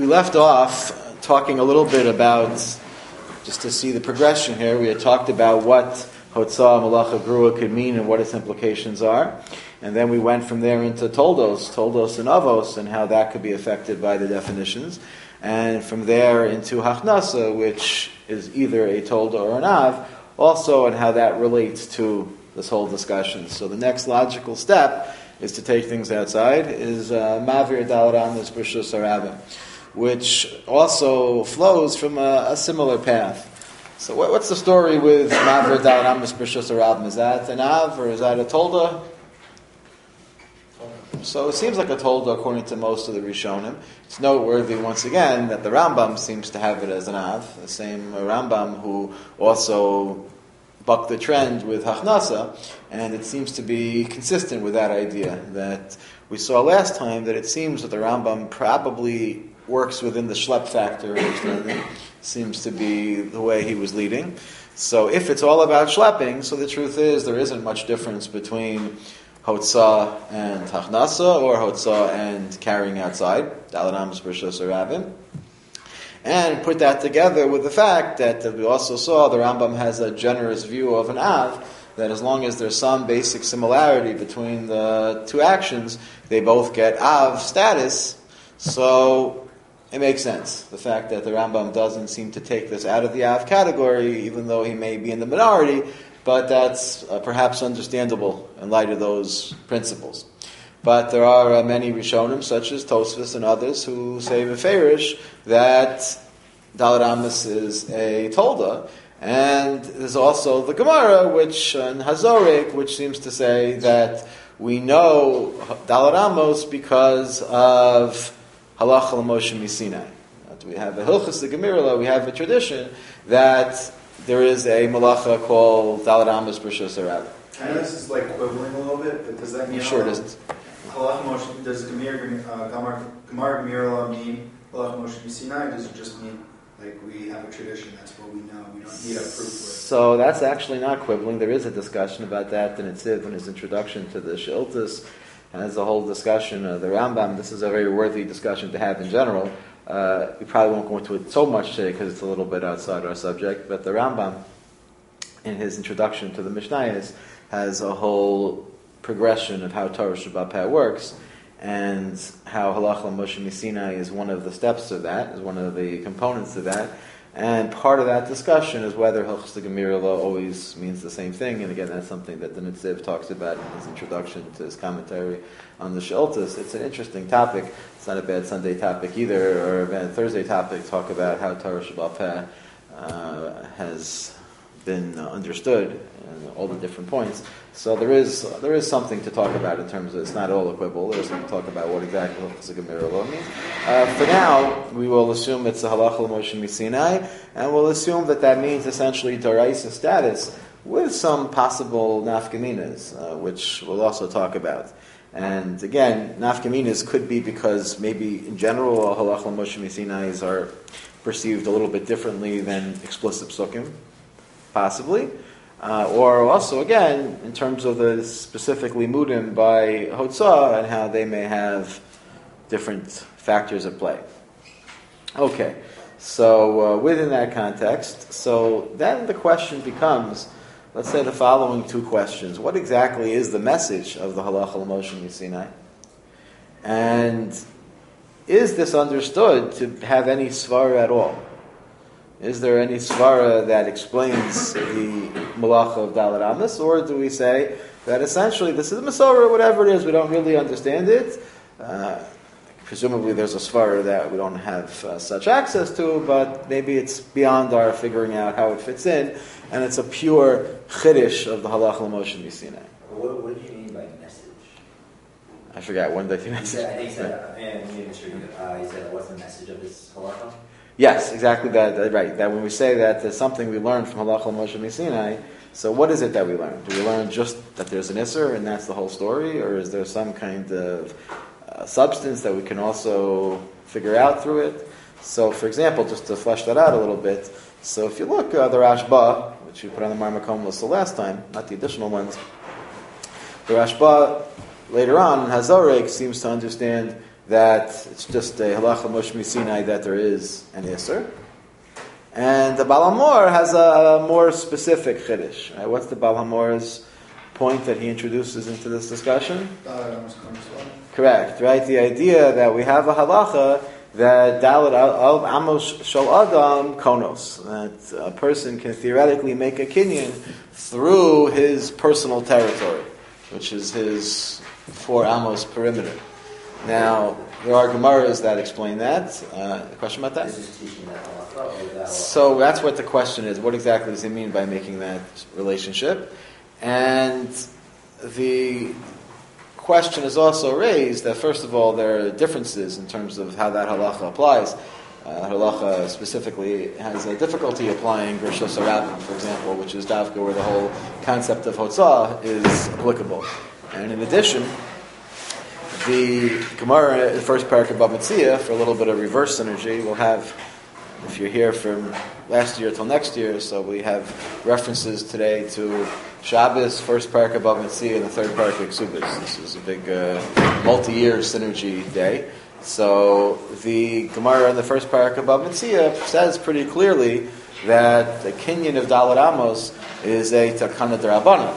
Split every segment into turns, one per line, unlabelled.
left off talking a little bit about, just to see the progression here, we had talked about what Hotzah, Malacha, Grua could mean and what its implications are. And then we went from there into Toldos and Avos, and how that could be affected by the definitions. And from there into Hachnasa, which is either a Tolda or an Av, also, and how that relates to this whole discussion. So the next logical step is to take things outside, is Mavir Dalaramas Brishus Arabim, which also flows from a similar path. So what's the story with Mavir Dalaramas Brishus Arabim? Is that an Av or is that a Tolda? So it seems like a Tolda according to most of the Rishonim. It's noteworthy once again that the Rambam seems to have it as an Av, the same Rambam who also bucked the trend with Hachnasa, and it seems to be consistent with that idea that we saw last time, that it seems that the Rambam probably works within the Shlep factor, which seems to be the way he was leading. So if it's all about schlepping, so the truth is there isn't much difference between Hotzah and Hachnasa, or Hotzah and carrying outside, Daladams Brishos Arabim. And put that together with the fact that we also saw the Rambam has a generous view of an Av, that as long as there's some basic similarity between the two actions, they both get Av status. So it makes sense. The fact that the Rambam doesn't seem to take this out of the Av category, even though he may be in the minority, but that's perhaps understandable in light of those principles. But there are many Rishonim, such as Tosfos and others, who say Beferish that Daled Amos is a Tolda, and there's also the Gemara, which in Hazorik, which seems to say that we know Daled Amos because of Halacha L'Moshe Misinai. We have a Hilchas the Gemirla, we have a tradition that there is a Malacha called Daled Amos Brishos Arabim.
I know this is like quibbling a little bit, but does that mean...
Sure it isn't.
Halach Moshe, does Gemara Gemirla mean Halach Moshe Misinai, or does it just mean like we have a tradition, that's what we know, we don't need a proof for it?
So that's actually not quibbling. There is a discussion about that in Netziv in his introduction to the She'iltas, and there's a whole discussion of the Rambam. This is a very worthy discussion to have in general. We probably won't go into it so much today because it's a little bit outside our subject, but the Rambam, in his introduction to the Mishnayos, has a whole progression of how Torah Shabbat Peh works, and how Halach L'Moshe Misinai is one of the steps of that, is one of the components of that, and part of that discussion is whether Hilchos the Gemirla always means the same thing, and again that's something that the Netziv talks about in his introduction to his commentary on the She'iltas. It's an interesting topic. It's not a bad Sunday topic either, or a bad Thursday topic, talk about how Torah Shabbat Peh has been understood and all the different points. So there is something to talk about in terms of, it's not all a quibble, there's something to talk about what exactly Hilchos Gemirla means. For now, we will assume it's a Halacha L'Moshe Misinai, and we'll assume that means essentially Doraisa status, with some possible nafkaminas, which we'll also talk about. And again, nafkaminas could be because maybe in general Halacha L'Moshe Misinai are perceived a little bit differently than explicit psukim, possibly. Or also, again, in terms of the specific limudim by Hotzah and how they may have different factors at play. Okay, so within that context, so then the question becomes, let's say the following two questions. What exactly is the message of the Halacha L'Moshe Misinai? And is this understood to have any svara at all? Is there any svara that explains the malacha of Daled Amos, or do we say that essentially this is a Masorah, whatever it is, we don't really understand it? Presumably there's a svara that we don't have such access to, but maybe it's beyond our figuring out how it fits in, and it's a pure chiddush of the Halacha L'Moshe Misinai.
What do you mean by message?
I forgot, when did I think message?
I think you said it wasn't the message of this halacha?
Yes, exactly that. Right. That when we say that there's something we learned from Halacha L'Moshe Misinai, so what is it that we learn? Do we learn just that there's an Isser and that's the whole story, or is there some kind of substance that we can also figure out through it? So, for example, just to flesh that out a little bit, so if you look the Rashba, which we put on the Marmakom list the last time, not the additional ones, the Rashba later on in Hazorek seems to understand that it's just a halacha Moshe Sinai that there is an Isser. And the Baal HaMor has a more specific chiddush. Right? What's the Baal HaMor's point that he introduces into this discussion? Correct, right? The idea that we have a halacha that Dalet Amos Shel Adam Konos, that a person can theoretically make a kinyan through his personal territory, which is his 4 Amos perimeter. Now, there are Gemaras that explain that. A question about that?
This is teaching that halacha, or that
So that's what the question is. What exactly does he mean by making that relationship? And the question is also raised that, first of all, there are differences in terms of how that halacha applies. Halacha specifically has a difficulty applying Gershos HaRabbim, for example, which is Davka, where the whole concept of Hotzah is applicable. And in addition, the Gemara, the first parak of Bava Metzia, for a little bit of reverse synergy, will have, if you're here from last year till next year, so we have references today to Shabbos, first parak of Bava Metzia, and the third parak of Ksubis. This is a big multi-year synergy day. So the Gemara in the first parak of Bava Metzia says pretty clearly that the kinyan of Dalet Amos is a takana d'Rabbanan.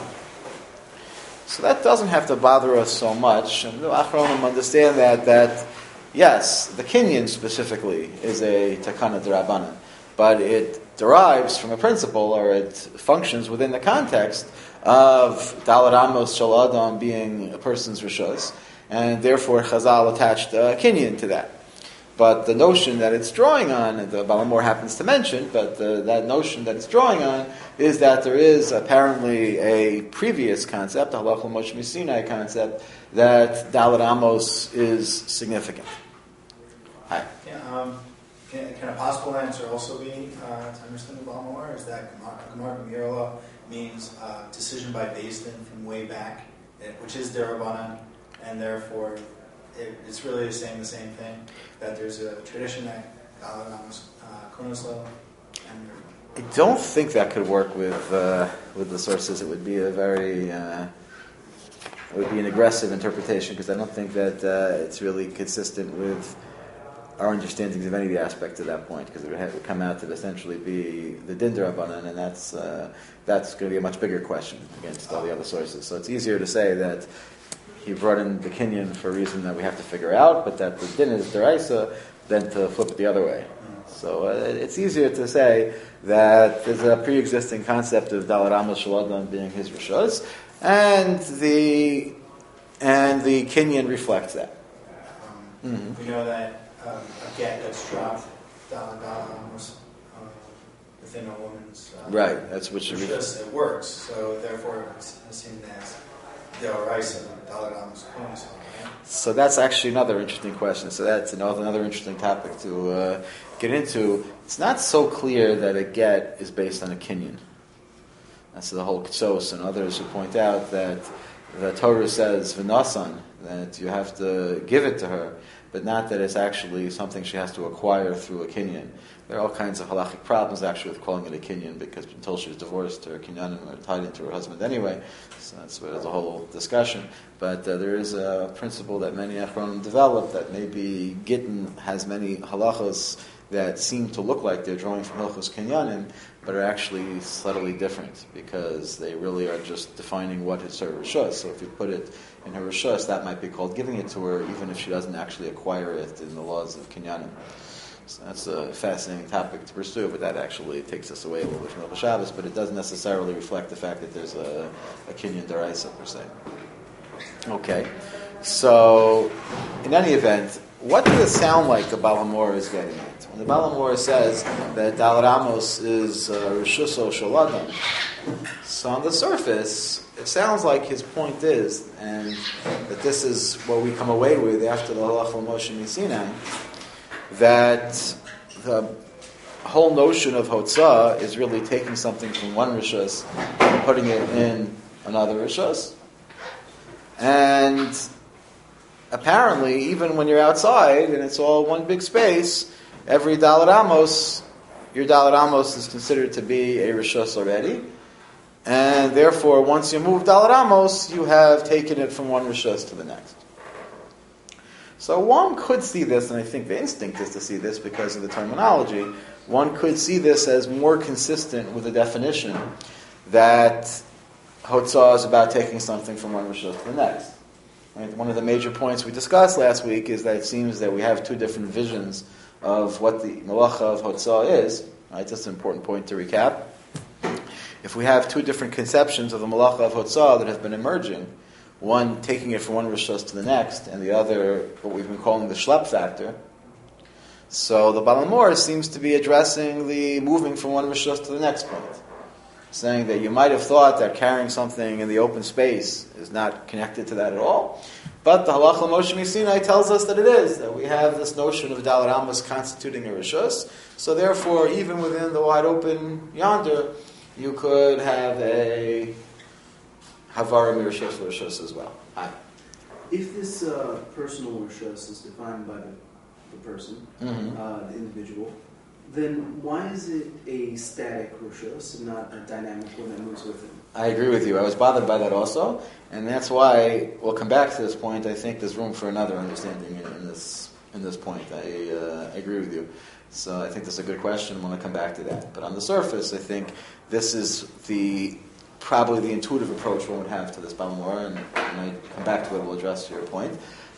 So that doesn't have to bother us so much. And the Achronim understand that yes, the kinyan specifically is a takana d'Rabbanan, but it derives from a principle, or it functions within the context of Dalet Amos Shel Adam being a person's rishos, and therefore Chazal attached a kinyan to that. But the notion that it's drawing on, and the Baal HaMor happens to mention, but that notion that it's drawing on is that there is apparently a previous concept, a Halachah Moshe Sinai concept, that Dalet Amos is significant. Hi.
Yeah, can a possible answer also be, to understand the Baal HaMor, is that Gemara Gemirla means decision by Beis Din from way back, which is Derabanan, and therefore it's really saying the same thing, that there's a tradition that Dalet Amos Konoslo, and
I don't think that could work with the sources. It would be a very it would be an aggressive interpretation, because I don't think that it's really consistent with our understandings of any of the aspects at that point, because it would come out to essentially be the Din d'Rabbanan, and that's going to be a much bigger question against all the other sources. So it's easier to say that he brought in the kinyan for a reason that we have to figure out, but that the din is deraisa, than to flip it the other way. So it's easier to say that there's a pre-existing concept of Dalet Amos Shel Adam being his rishos, and the kinyan reflects that.
We know that a get that's dropped, Dalet Amos, within a woman's
right. That's what you
rishos, it works. So therefore, it's seen as Deoraisa, Dalet Amos Konoslo.
So that's actually another interesting question. So that's another interesting topic to get into. It's not so clear that a get is based on a kinyan. That's the whole Ketsos and others who point out that the Torah says v'nasan, that you have to give it to her, but not that it's actually something she has to acquire through a kinyan. There are all kinds of halachic problems actually with calling it a kinyan, because until she was divorced, her kinyanim are tied into her husband anyway. So that's where there's a whole discussion. But there is a principle that many Achronim developed, that maybe Gittin has many halachos that seem to look like they're drawing from Hilchos Kinyanim, but are actually subtly different, because they really are just defining what is her rishus. So if you put it in her rishus, that might be called giving it to her, even if she doesn't actually acquire it in the laws of Kinyanim. So that's a fascinating topic to pursue, but that actually takes us away a little bit from Hilchos Shabbos, but it doesn't necessarily reflect the fact that there's a Kinyan Deraisa per se. Okay, so in any event, what does it sound like the Baal HaMor is getting at? When the Baal HaMor says that Dalet Amos is Rishuso Shel Adam, so on the surface, it sounds like his point is, and that this is what we come away with after the Halachah Moshe Sinai, that the whole notion of Hotzah is really taking something from one Rishus and putting it in another Rishus. And apparently, even when you're outside and it's all one big space, every Dalet Amos, your Dalet Amos is considered to be a Rishus already. And therefore, once you move Dalet Amos, you have taken it from one Rishus to the next. So one could see this, and I think the instinct is to see this because of the terminology, one could see this as more consistent with the definition that Hotzah is about taking something from one Rishus to the next. Right? One of the major points we discussed last week is that it seems that we have two different visions of what the Malacha of Hotzah is. Right? That's an important point to recap. If we have two different conceptions of the Malacha of Hotzah that have been emerging, one taking it from one Rishus to the next, and the other what we've been calling the Shlep factor, so the Baal HaMaor seems to be addressing the moving from one Rishus to the next point, saying that you might have thought that carrying something in the open space is not connected to that at all, but the Halach Moshe Sinai tells us that it is, that we have this notion of Dalet Amos constituting a Rishus, so therefore even within the wide open yonder, you could have a Havara Mirishus Rishus as well.
If this personal Rishus is defined by the person, the individual, then why is it a static Rishus and not a dynamic one that moves with him?
I agree with you. I was bothered by that also, and that's why we'll come back to this point. I think there's room for another understanding in this point. I agree with you. So I think that's a good question. I want to come back to that. But on the surface, I think this is probably the intuitive approach one would have to this Baal HaMaor, and I come back to it, we'll address your point.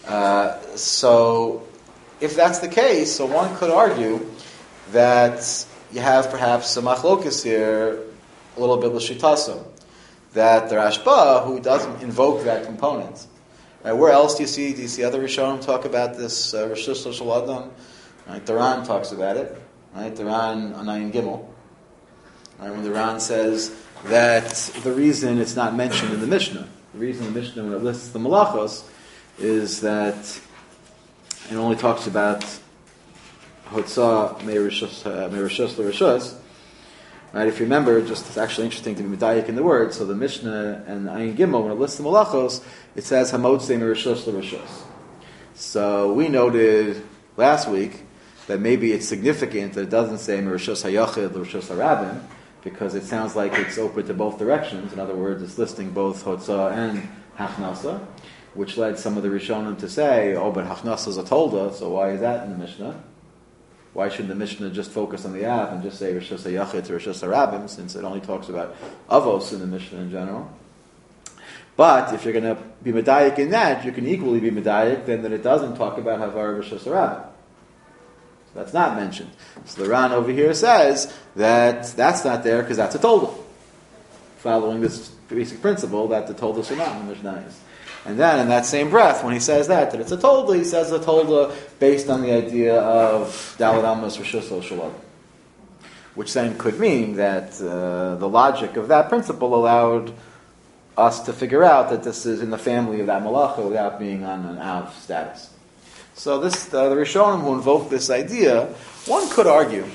So if that's the case, so one could argue that you have perhaps some machlokas here, a little bit l'shitaso, that the Rashba, who doesn't invoke that component. Right, where else do you see other Rishonim talk about this Rishus Shel Adam? Right, the Ran talks about it. Right, the Ran on Ayin Gimel. Right, when the Ran says that the reason it's not mentioned in the Mishnah, the reason the Mishnah, when it lists the Malachos, is that it only talks about Hotzah Me'erishus L'Rishus. Right, if you remember, it's actually interesting to be medayik in the word. So the Mishnah and Ayin Gimel, when it lists the Malachos, it says Hamotzei Me'erishus L'Rishus. So we noted last week that maybe it's significant that it doesn't say Me'erishus HaYachid L'Rishus HaRabim, because it sounds like it's open to both directions. In other words, it's listing both Hotzah and Hachnasa, which led some of the Rishonim to say, but Hachnasa is a Tolda, so why is that in the Mishnah? Why shouldn't the Mishnah just focus on the Av and just say Rishus HaYachid to Rishus HaRabim, since it only talks about Avos in the Mishnah in general? But if you're going to be medayik in that, you can equally be medayik then that it doesn't talk about Havar Rishus HaRabim. So that's not mentioned. So the Ran over here says that that's not there because that's a Tolda, following this basic principle that the Toldas are not in the Mishnayos. And then in that same breath, when he says that it's a Tolda, he says a Tolda based on the idea of Dalet Amos Rishus Shel Adam, which then could mean that the logic of that principle allowed us to figure out that this is in the family of that Malacha without being on an Av status. So the Rishonim who invoke this idea, one could argue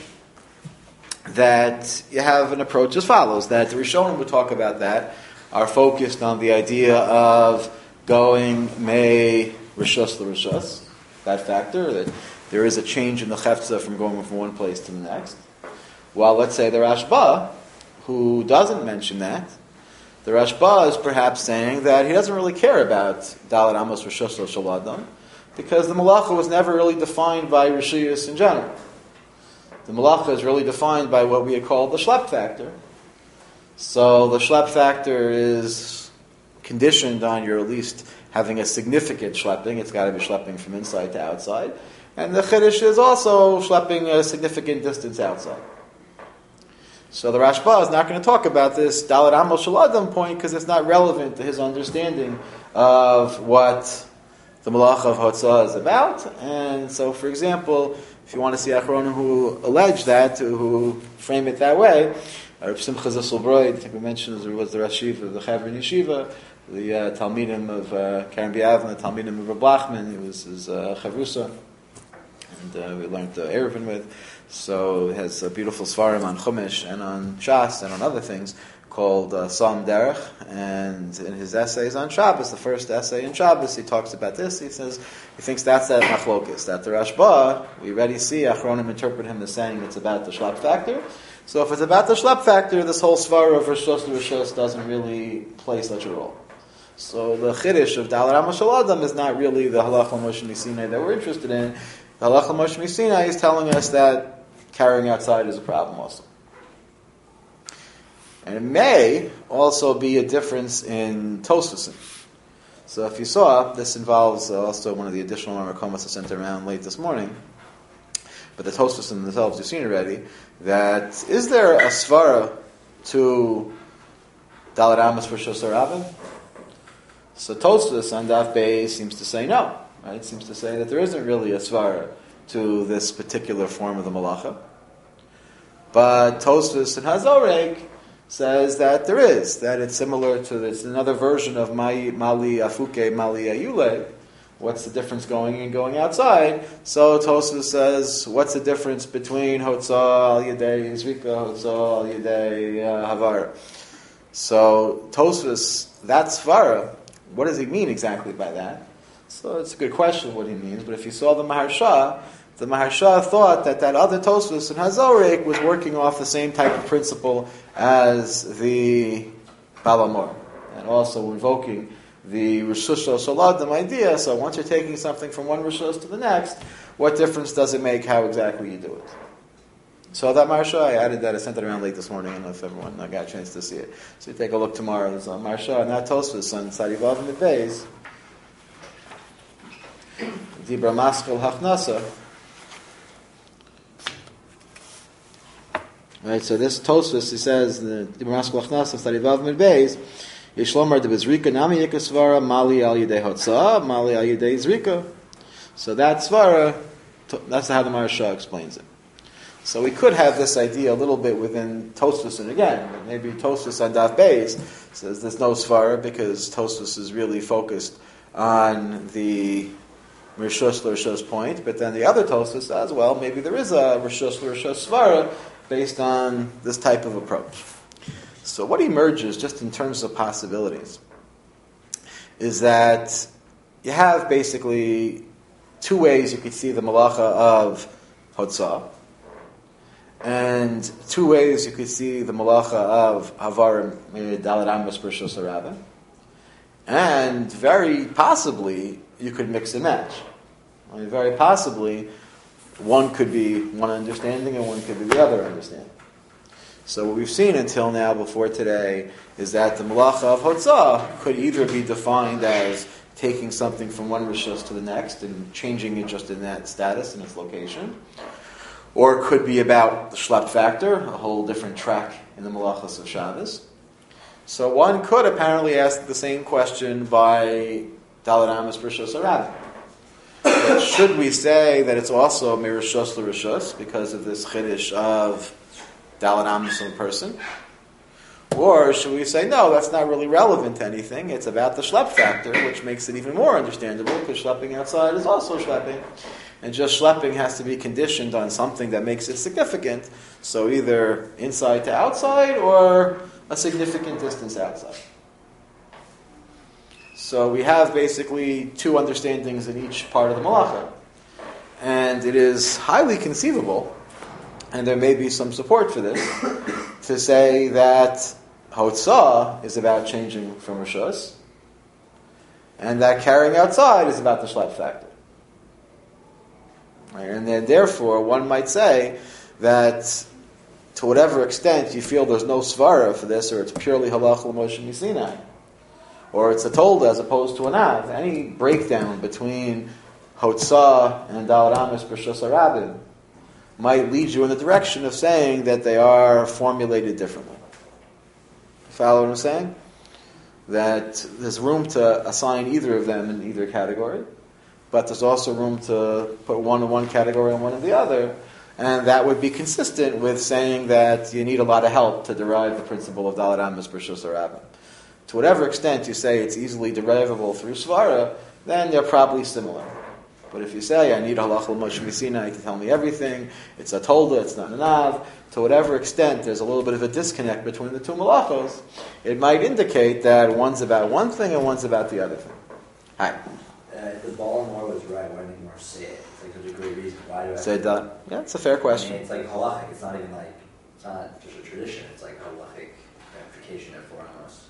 that you have an approach as follows, that the Rishonim would talk about that, are focused on the idea of going May Rishus L'Rishus, that factor, that there is a change in the Chefza from going from one place to the next. While let's say the Rashba, who doesn't mention that, the Rashba is perhaps saying that he doesn't really care about Dalet Amos Rishus Shel Adam, because the Malacha was never really defined by Rishiyus in general. The Malacha is really defined by what we had called the Shlep factor. So the Shlep factor is conditioned on your at least having a significant schlepping. It's got to be schlepping from inside to outside. And the Chiddush is also schlepping a significant distance outside. So the Rashba is not going to talk about this Dalet Amos Shel Adam point because it's not relevant to his understanding of what the Malacha of Hotzah is about. And so, for example, if you want to see Achronim who allege that, who frame it that way, Rav Simcha Zisselbroid, I think we mentioned, was the Rashiv of the Chavrin Yeshiva, the Talmidim of Karen Biavna, the Talmidim of Reb Lachman, he was his Chavrusa, and we learned Eruvin with. So he has a beautiful Svarim on Chumash and on Shas and on other things called Sam Derech, and in his essays on Shabbos, the first essay in Shabbos, he talks about this. He says he thinks that's that machlokas, that the Rashba, we already see Achronim interpret him as saying it's about the Shlep factor. So if it's about the Shlep factor, this whole Svara of Rishus L'Rishus doesn't really play such a role. So the chiddush of Dalar Amashal Adam is not really the Halach Moshe Misinai that we're interested in. The Halach Moshe Misinai is telling us that carrying outside is a problem also. And it may also be a difference in Tosfusim. So if you saw, this involves also one of the additional Ramakomas I sent around late this morning, but the Tosfusim themselves you've seen already, that is there a svara to Dalar Amos for Shosar Rabin? So Tosfos on Daf Beis seems to say no. Right? Seems to say that there isn't really a svara to this particular form of the malacha. But Tosfos and Hazoreg says that there is, that it's similar to this another version of Mali Afuke Mali Ayule. What's the difference going in and going outside? So Tosfos says, what's the difference between Hotza al Yedei Zrika, Hotza al Yedei Havara? So Tosfos, that svara, what does he mean exactly by that? So it's a good question what he means, but if you saw the Maharsha thought that other Tosfos in Hazorek was working off the same type of principle as the Balamor, and also invoking the Rishus Shaladim idea. So once you're taking something from one Rishus to the next, what difference does it make how exactly you do it? So that Maharsha, I added that, I sent it around late this morning. I don't know if everyone got a chance to see it. So you take a look tomorrow. There's a Maharsha and that Tosfos on Sadivav and the Beis. Dibra Maskal Hachnasa. Right, so this Tosfos, he says, the Dibra Maskal Hachnasa, Sadivav and the Beis, Yishlomar de Bezrika, Nami Yekasvara, Mali al Yedei Hotza, Mali al Yedei Zrika. So that Svara, that's how the Maharsha explains it. So we could have this idea a little bit within Tosfos, and again, maybe Tosfos on Daf Beis says there's no Svara because Tosfos is really focused on the Rishus L'Rishus point, but then the other Tosfos says, well, maybe there is a Rishus L'Rishus Svara based on this type of approach. So what emerges, just in terms of possibilities, is that you have basically two ways you could see the malacha of Hotzah, and two ways you could see the malacha of Havarim Dalet Amos B'Rishus Harabim, and very possibly you could mix and match. I mean, very possibly one could be one understanding and one could be the other understanding. So what we've seen until now, before today, is that the malacha of Hotzah could either be defined as taking something from one rishus to the next and changing it just in that status, in its location, or it could be about the shlept factor, a whole different track in the malachas of Shabbos. So one could apparently ask the same question by Dalet Amos B'Rishus Harabim. But should we say that it's also mirishus l'rishus because of this chiddush of Dalet Amos of a person? Or should we say, no, that's not really relevant to anything. It's about the schlepp factor, which makes it even more understandable, because schlepping outside is also schlepping. And just schlepping has to be conditioned on something that makes it significant. So either inside to outside, or a significant distance outside. So we have basically two understandings in each part of the malacha. And it is highly conceivable, and there may be some support for this, to say that Hotzah is about changing from Rishus, and that carrying outside is about the Shlepp factor. Right? And then therefore one might say that to whatever extent you feel there's no svara for this, or it's purely halach l'moshe misinai, or it's a tolda as opposed to an av, any breakdown between Hotzah and Dalet Amos B'Rishus Harabim might lead you in the direction of saying that they are formulated differently. Follow what I'm saying? That there's room to assign either of them in either category, but there's also room to put one in one category and one in the other, and that would be consistent with saying that you need a lot of help to derive the principle of Dalet Amos B'Rishus Harabim. To whatever extent you say it's easily derivable through Svara, then they're probably similar. But if you say, I need halach l'moshe misinai to tell me everything, it's a tolda, it's not an av, to whatever extent there's a little bit of a disconnect between the two malachos, it might indicate that one's about one thing and one's about the other thing. Hi.
The Baltimore was right. Why didn't more say it? It's like there's a great reason. Why do I
Say that? Yeah, it's a fair question.
I mean, it's like halachic. It's not even like, it's not just a tradition. It's like halachic ramification of four amos.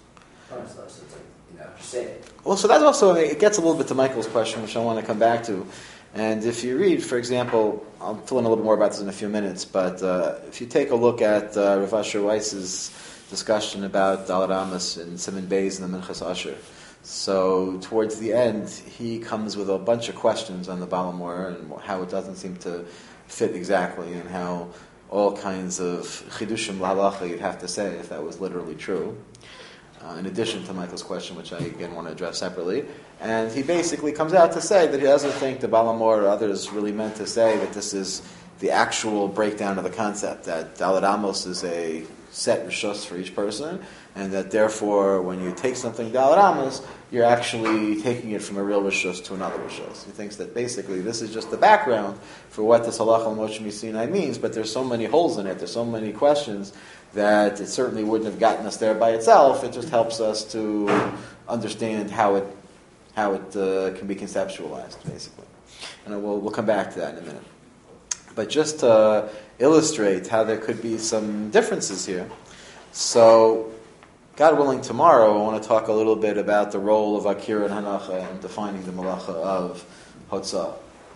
It's like, just say it.
Well, so that's also, it gets a little bit to Michael's question, which I want to come back to. And if you read, for example, I'll fill in a little bit more about this in a few minutes, but if you take a look at Rav Asher Weiss's discussion about Dalet Amos and Siman Beis and the Minchas Asher, so towards the end, he comes with a bunch of questions on the Balamor and how it doesn't seem to fit exactly, and how all kinds of chidushim lahalacha you'd have to say if that was literally true. In addition to Michael's question, which I again want to address separately. And he basically comes out to say that he doesn't think the Balamor or others really meant to say that this is the actual breakdown of the concept, that Dalet Amos is a set rishos for each person, and that therefore when you take something Dalet Amos, you're actually taking it from a real rishos to another rishos. He thinks that basically this is just the background for what this halach al Moshe Misinai means, but there's so many holes in it, there's so many questions, that it certainly wouldn't have gotten us there by itself. It just helps us to understand how it can be conceptualized, basically. And we'll come back to that in a minute. But just to illustrate how there could be some differences here, so God willing, tomorrow I want to talk a little bit about the role of Akira and Hanacha in defining the malacha of Hotzah.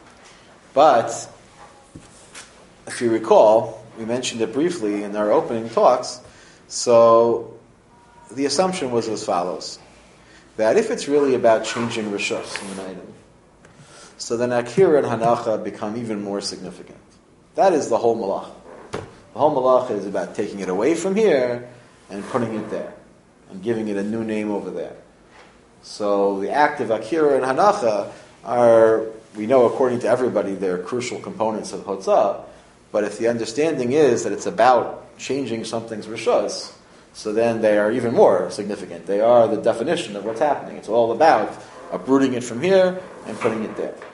But if you recall, we mentioned it briefly in our opening talks. So the assumption was as follows: that if it's really about changing rishos in an item, so then Akira and Hanacha become even more significant. That is the whole malacha. The whole malacha is about taking it away from here and putting it there, and giving it a new name over there. So the act of Akira and Hanacha are, we know according to everybody, they're crucial components of Hotzah. But if the understanding is that it's about changing something's rishos, so then they are even more significant. They are the definition of what's happening. It's all about uprooting it from here and putting it there.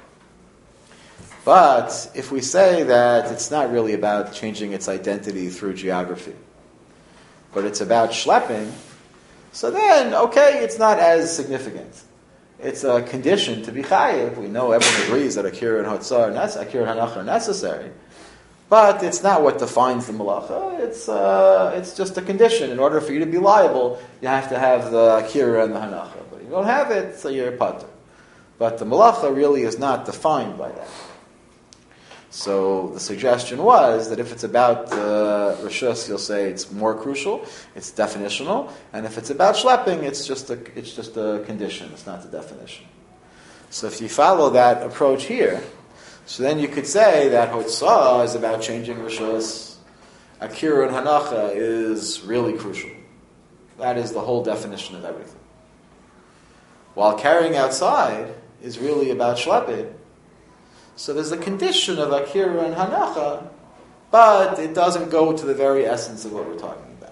But if we say that it's not really about changing its identity through geography, but it's about schlepping, so then, okay, it's not as significant. It's a condition to be chayiv. We know everyone agrees that Akira and Hotzah, Akira and Hanacha are necessary. But it's not what defines the malacha. It's just a condition. In order for you to be liable, you have to have the akira and the hanacha. But you don't have it, so you're patur. But the malacha really is not defined by that. So the suggestion was that if it's about the rishus, you'll say it's more crucial, it's definitional, and if it's about schlepping, it's just a condition. It's not the definition. So if you follow that approach here, so then you could say that Hotzah is about changing rishos. Akira and Hanacha is really crucial. That is the whole definition of everything. While carrying outside is really about shlepping. So there's a condition of Akira and Hanacha, but it doesn't go to the very essence of what we're talking about.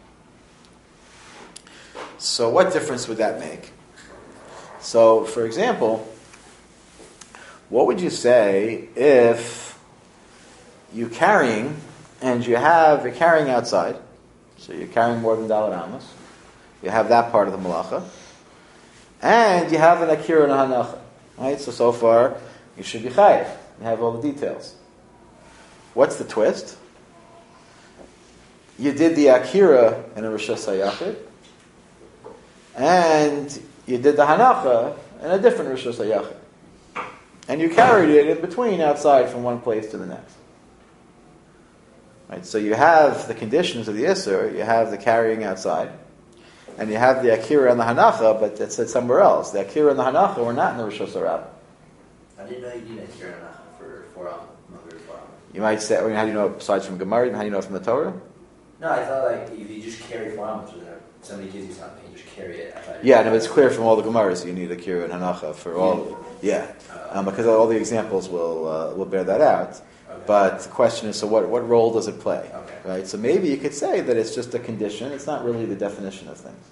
So what difference would that make? So, for example, what would you say if you're carrying, and you're carrying outside, so you're carrying more than Dalet Amos, you have that part of the malacha, and you have an Akira and a Hanacha, right? So far, you should be chayiv. You have all the details. What's the twist? You did the Akira in a Rishos HaYachid, and you did the Hanacha in a different Rishos HaYachid. And you carried it in between outside from one place to the next. Right? So you have the conditions of the Isser, you have the carrying outside, and you have the Akira and the Hanacha, but it's said somewhere else. The Akira and the Hanacha were not in the Rishos HaRabbah.
I didn't know you need Akira and Hanacha for four.
You might say, how do you know besides from Gemara, how do you know from the Torah?
No, I thought like if you just carry 4 hours, somebody gives you something, you just carry it.
Yeah, no, it's clear from all the Gemaras you need Akira and Hanacha for all. Yeah, because all the examples will bear that out.
Okay.
But the question is, so what role does it play?
Okay.
Right. So maybe you could say that it's just a condition. It's not really the definition of things.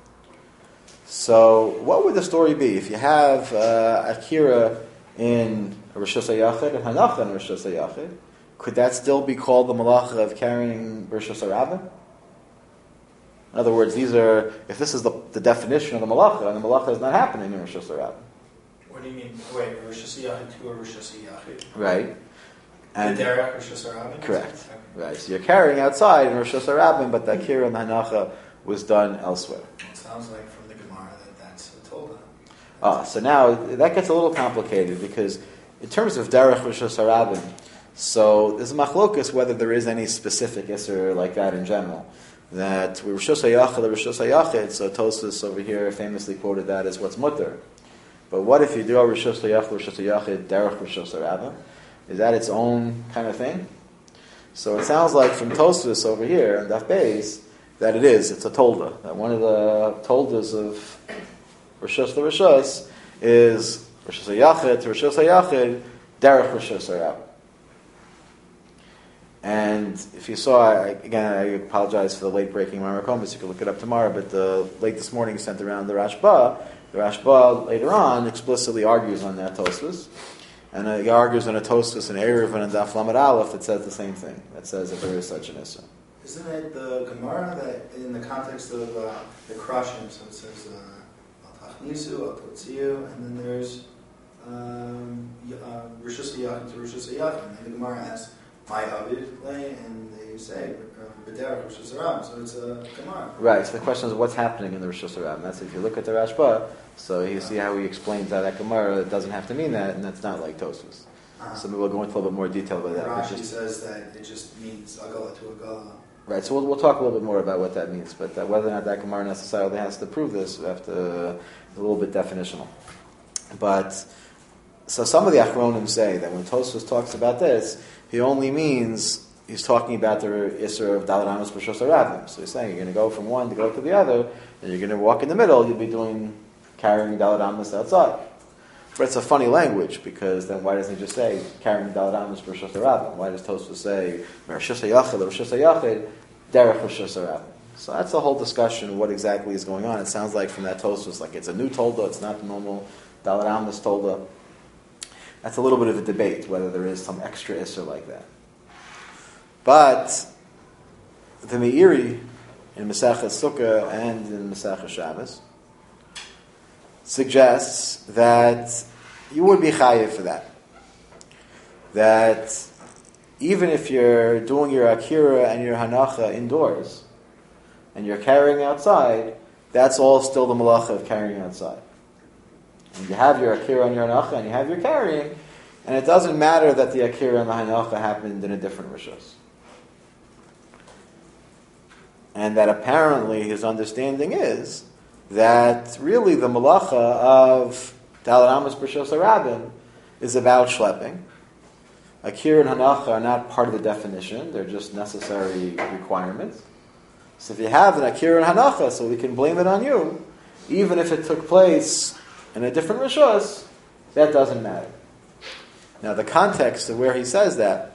So what would the story be if you have Akira in Rishos HaYachid and Hanacha in Rishos HaYachid? Could that still be called the malacha of carrying Rishos HaRabbah? In other words, if this is the definition of the malacha, and the malacha is not happening in Rishos HaRabbah.
What do you mean? Wait, Rishos HaYachid to a Rishos HaYachid?
Right. And
the derech Rishos HaRabbah?
Correct. Okay. Right. So you're carrying outside in Rishos HaRabbah, but the Akira and the Hanacha was done elsewhere.
It sounds like from the Gemara that's a Tolda.
So now that gets a little complicated because in terms of Derech Rishus Harabim, so there's a machlokus whether there is any specific Isser like that in general. That we Rishus HaYachid, so Tosfos over here famously quoted that as what's mutter. But what if you do a Rishus HaYachid, Derech Rishus Harabim? Is that its own kind of thing? So it sounds like from Tosfos over here in Daf Beis that it is. It's a tolda. That one of the toldas of Rishus LeRishus is Rishus HaYachid to Rishus HaYachid, Derech Rishus Harabim. And if you saw, again, I apologize for the late breaking Marakomis, you can look it up tomorrow, but late this morning sent around the Rashba. The Rashba later on explicitly argues on that Tosfos. And he argues on a Tosfos and Erev and a Daf Lamed Aleph that says the same thing. That says that there is such an issue.
Isn't it the Gemara that in the context of the Krashim, so it says Al Tachnisu, Al Totziu, and then there's Rishus HaYachid to Rishus HaYachid. And the Gemara asks, my Avid lay, and they say B'derech Rishus Harabim. So it's a Gemara. Right.
So the question is, what's happening in the Rishus Harabim? That's if you look at the Rashba. So you see how he explains how that Gemara doesn't have to mean that, and that's not like Tosfos. So maybe we'll go into a little bit more detail about that.
Rashi says that it just means Agala to Agala.
Right. So we'll talk a little bit more about what that means, but whether or not that Gemara necessarily has to prove this, we have to a little bit definitional. But so some of the Achronim say that when Tosfos talks about this, he only means he's talking about the Isser of Daled Amos B'Rishus Harabim. So he's saying you're going to go from one to go to the other, and you're going to walk in the middle. You'll be carrying Daled Amos outside. But it's a funny language because then why doesn't he just say carrying Daled Amos B'Rishus Harabim? Why does Tosfos say Rishus HaYachid, Rishus HaYachid, Derech Rishus Harabim? So that's the whole discussion of what exactly is going on. It sounds like from that Tosfos like it's a new Tolda. It's not the normal Daled Amos Tolda. That's a little bit of a debate whether there is some extra Isser like that. But the Meiri in Masechah Sukkah and in Masechah Shabbos suggests that you would be chayiv for that. That even if you're doing your akira and your hanacha indoors and you're carrying outside, that's all still the malacha of carrying outside. And you have your akira and your hanacha and you have your carrying, and it doesn't matter that the akira and the hanacha happened in a different rishus. And that apparently his understanding is that really the malacha of Daled Amos B'Rishus Harabim is about schlepping. Akira and hanacha are not part of the definition; they're just necessary requirements. So if you have an akira and hanacha, so we can blame it on you, even if it took place in a different rishus, that doesn't matter. Now the context of where he says that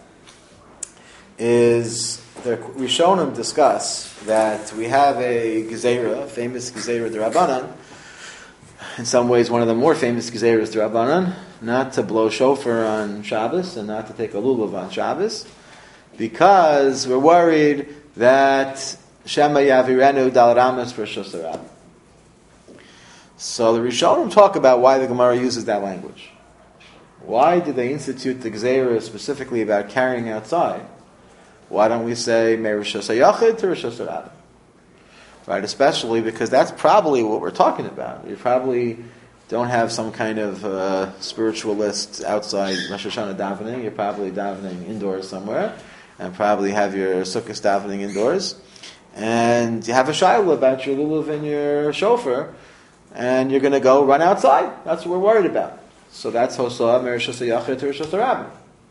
is the Rishonim discuss that we have a Gezerah, famous Gezerah D'Rabbanan, in some ways one of the more famous Gezerahs D'Rabbanan, not to blow shofar on Shabbos and not to take a lulav on Shabbos, because we're worried that Shema Yavirenu Daled Amos B'Rishus Harabim. So the Rishonim talk about why the Gemara uses that language. Why did they institute the Gezerah specifically about carrying outside? Why don't we say Rishus HaYachid to Rishus Harabim? Right, especially because that's probably what we're talking about. You probably don't have some kind of spiritualist outside Rosh Hashanah davening. You're probably davening indoors somewhere, and probably have your sukkah davening indoors. And you have a shayla about your lulav and your shofar, and you're going to go run outside. That's what we're worried about. So that's Hosah Rishus HaYachid to Rishus Harabim.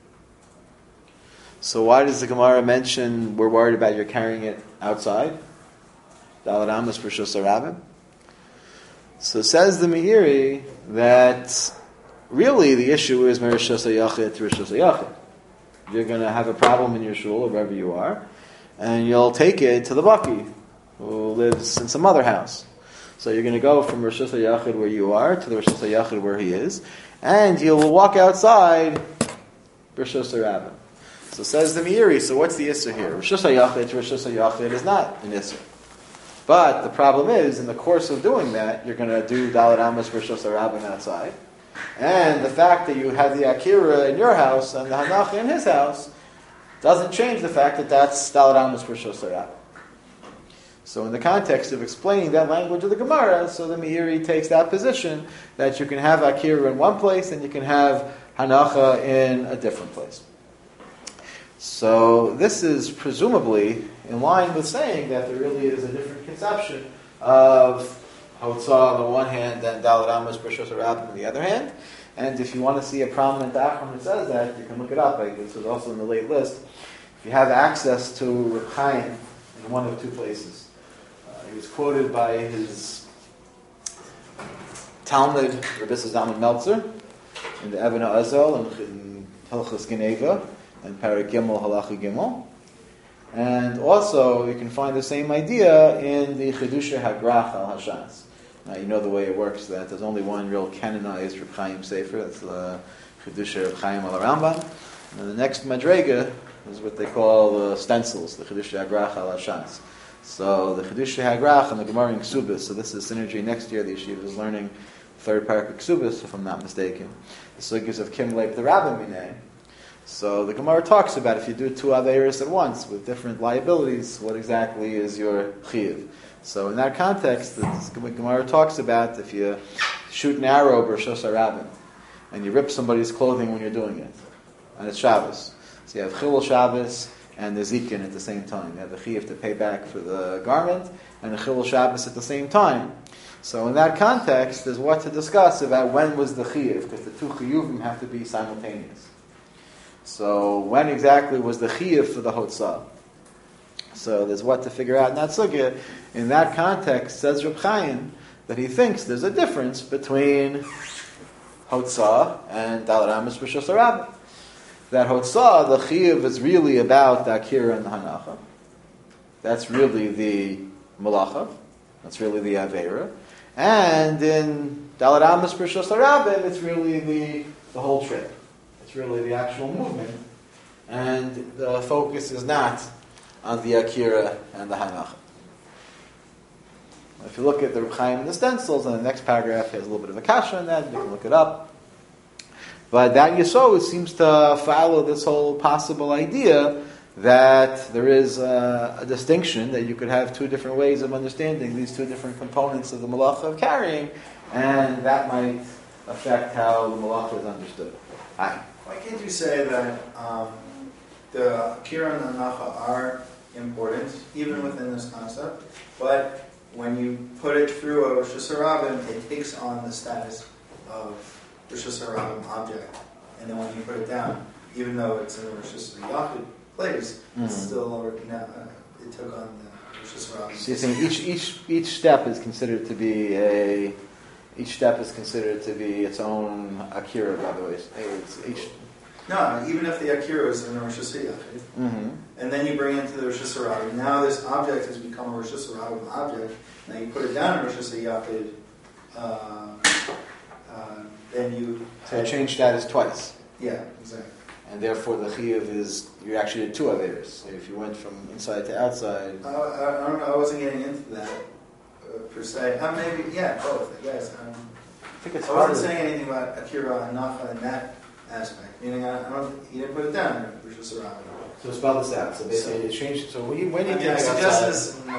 So why does the Gemara mention we're worried about your carrying it outside? Daled Amos B'Rishus Harabim. So says the Meiri that really the issue is Rishus HaYachid to Rishus HaYachid. You're going to have a problem in your shul or wherever you are, and you'll take it to the Baki, who lives in some other house. So you're going to go from Rishus HaYachid where you are to the Rishus HaYachid where he is, and you'll walk outside Rishus Harabim. So says the Meiri, so what's the Issur here? Rishus HaYachid to Rishus HaYachid is not an Issur. But the problem is, in the course of doing that, you're going to do Daled Amos B'Rishus Harabim outside. And the fact that you have the Akira in your house and the Hanacha in his house doesn't change the fact that that's Daled Amos B'Rishus Harabim. So in the context of explaining that language of the Gemara, so the Meiri takes that position that you can have Akira in one place and you can have Hanacha in a different place. So this is presumably in line with saying that there really is a different conception of Hotzah on the one hand and Dalet Amos B'Reshus HaRabim on the other hand. And if you want to see a prominent Achron that says that, you can look it up. This was also in the late list. If you have access to Reb Chaim in one of two places. He was quoted by his Talmud, Rabbi Zalman Meltzer, in the Even HaAzel, in Hilchos Geneva, and Parak Gimel, Halacha Gimel. And also, you can find the same idea in the Chidusha Hagrach al Hashas. Now, you know the way it works, that there's only one real canonized Reb Chaim Sefer, that's the Chidusha Reb Chaim al Rambam. And the next Madrega is what they call the stencils, the Chidusha Hagrach al Hashas. So the Chidusha Hagrach and the Gemara in Ksubis, so this is synergy next year, the yeshiva is learning third parak of Ksubis, if I'm not mistaken. The sugyas of Kim Leib the Rabbim Minei. So the Gemara talks about if you do two Aveiros at once with different liabilities, what exactly is your Chiyuv. So in that context, the Gemara talks about if you shoot an arrow B'Reshus HaRabim and you rip somebody's clothing when you're doing it, and it's Shabbos. So you have Chilul Shabbos and the Zikin at the same time. You have the Chiyuv to pay back for the garment and the Chilul Shabbos at the same time. So in that context, there's what to discuss about when was the Chiyuv, because the two Chiyuvim have to be simultaneous. So when exactly was the Chiyuv for the Hotzah? So there's what to figure out in that sugya. In that context, says Reb Chaim that he thinks there's a difference between Hotzah and Dalet Amos B'Reshus HaRabim. That Hotzah, the Chiyuv is really about the Akira and the Hanacha. That's really the Malacha. That's really the Aveira. And in Dalet Amos B'Reshus HaRabim, it's really the whole trip. It's really the actual movement. And the focus is not on the Akira and the Hanacha. If you look at the Reb Chaim and the stencils, and the next paragraph has a little bit of a kasha on that, you can look it up. But that Yesod seems to follow this whole possible idea that there is a distinction, that you could have two different ways of understanding these two different components of the malacha of carrying, and that might affect how the malacha is understood. Hi.
Why can't you say that the Akira and the Hanacha are important, even within this concept, but when you put it through a Reshus HaRabim, it takes on the status of Reshus HaRabim object, and then when you put it down, even though it's in a Reshus HaYachid place, it's still it took on the Reshus HaRabim.
So you're saying each step is considered to be its own Akira, by the way.
No, even if the Akira is in a Reshus HaYachid, and then you bring it into the Reshus HaRabim, now this object has become a Reshus HaRabim object. Now you put it down in Reshus HaYachid, then you...
So you change status twice.
Yeah, exactly.
And therefore the Chiyuv is, you actually did two Averos. So if you went from inside to outside...
I don't know, I wasn't getting into that, per se. Maybe, yeah, both, I guess. I wasn't saying anything about Akira and Hanacha in that aspect. Meaning, you didn't put it down in Reshus HaRabim.
So spell this out. So basically it changed. So when you take it
I
outside...
suggest this in...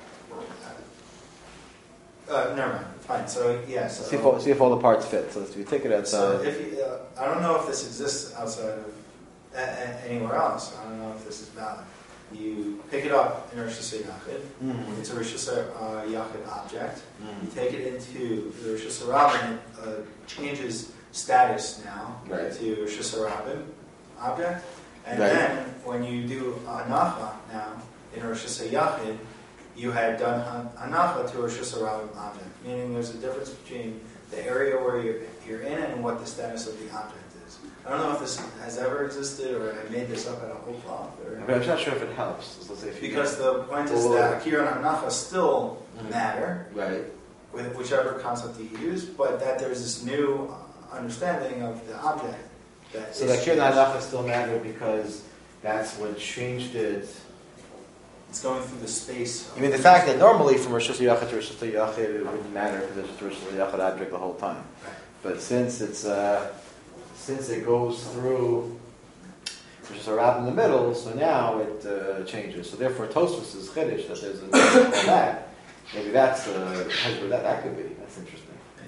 never mind. Fine. So yes.
See if all the parts fit. So if you take it outside.
So if you, I don't know if this exists outside of anywhere else. I don't know if this is valid. You pick it up in Reshus HaYachid. It's a Reshus HaYachid object. You take it into the Reshus HaRabim. It changes status now to Reshus HaRabim object. And then when you do Hanacha now in Reshus HaYachid, you had done Hanacha to Reshus HaRabim object. Meaning there's a difference between the area where you're in and what the status of the object is. I don't know if this has ever existed or I made this up at a whole cloth.
But I'm not sure if it helps. Let's say
because the point is that Akira and Hanacha still matter,
right?
With whichever concept you use, but that there's this new understanding of the object.
So the Akira and Hanacha still matter because that's what changed it.
It's going through the space.
I mean, the fact that normally from Reshus HaYachid to Reshus HaYachid it wouldn't matter because it's just a Reshus HaYachid object the whole time. Right. But since it goes through Rishus Harabim in the middle, so now it changes. So therefore, Tosfos is Chiddush, that there's a name for that. Maybe that's that could be. That's interesting.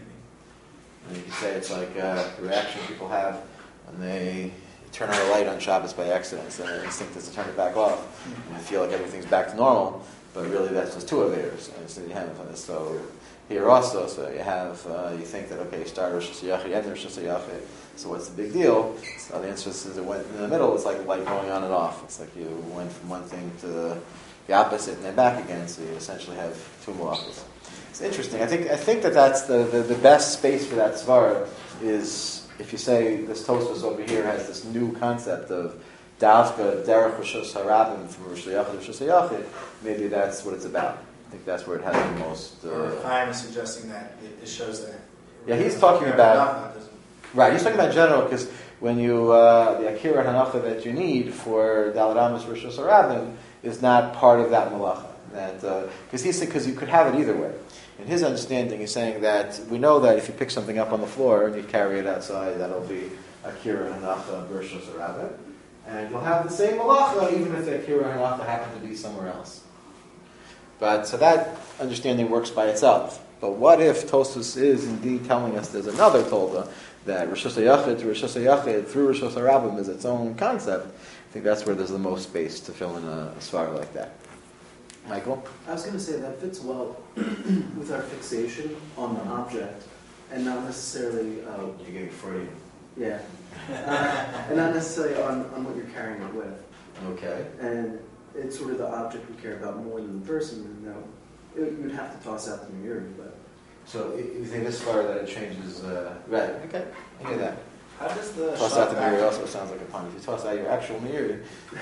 And you could say it's like the reaction people have when they turn on a light on Shabbos by accident, so their instinct is to turn it back off, and they feel like everything's back to normal, but really that's just two Averos. So you have so here also, so you have you think that okay, start Rosh Hashanah, end Rosh Hashanah. So what's the big deal? So the answer is it went in the middle. It's like a light going on and off. It's like you went from one thing to the opposite and then back again. So you essentially have two malachos. It's interesting. I think that's the best space for that svara is if you say this Tosfos over here has this new concept of Davka Derech Rishus Harabim from Rosh Hashanah to Rosh Hashanah. Maybe that's what it's about. I think that's where it has the most.
Chaim is suggesting that it shows that.
Yeah, he's talking about. Right, he's talking about general because when you the Akira Hanacha that you need for Daled Amos Rishus Harabim is not part of that malacha. That because you could have it either way. In his understanding, he's saying that we know that if you pick something up on the floor and you carry it outside, that'll be Akira Hanacha Rishus Harabim, and you'll have the same malacha even if the Akira Hanacha happened to be somewhere else. But so that understanding works by itself. But what if Tosfos is indeed telling us there's another Tolda that Rosh Hashanah to Rosh Hashanah through Rosh Hashanah is its own concept? I think that's where there's the most space to fill in a svara like that. Michael?
I was going to say that fits well with our fixation on the object and not necessarily...
You're getting Freudian.
Yeah. And not necessarily on what you're carrying it with.
Okay.
And it's sort of the object we care about more than the person. You would have to toss out the mirror, but...
So you think this far that it changes... right, okay. I hear that.
How does the
toss out the mirror also sounds like a pun. If you toss out your actual mirror...